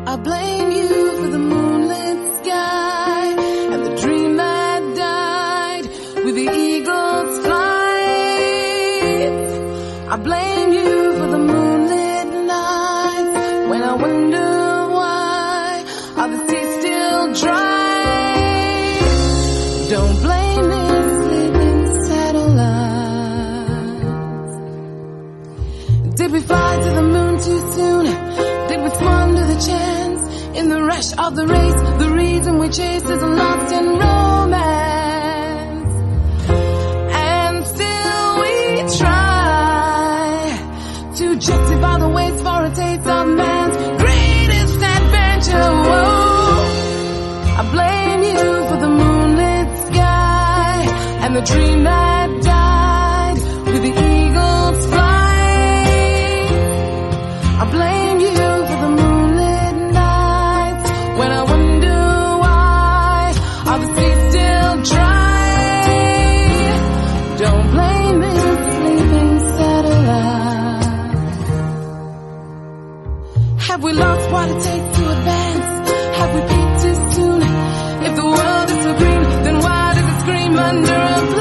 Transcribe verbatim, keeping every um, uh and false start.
I blame you for the moonlit sky and the dream that died with the eagle's flight. I blame you for the moonlit nights when I wonder why are the seas still dry. Don't blame these sleeping satellites. Did we fly to the moon too soon? Did we squander the chance in the rush of the race? The reason we chase is lost in romance, and still we try to justify the waste for a taste of man's greatest adventure. Whoa. I blame you for the moonlit sky and the dream that died with the eagle's flight. I blame you for the moonlit nights when I wonder why are the seas still dry. Don't blame me, sleeping satellite. Have we lost what it takes to advance? Have we peaked too soon? If the world is so green, then why does it scream under a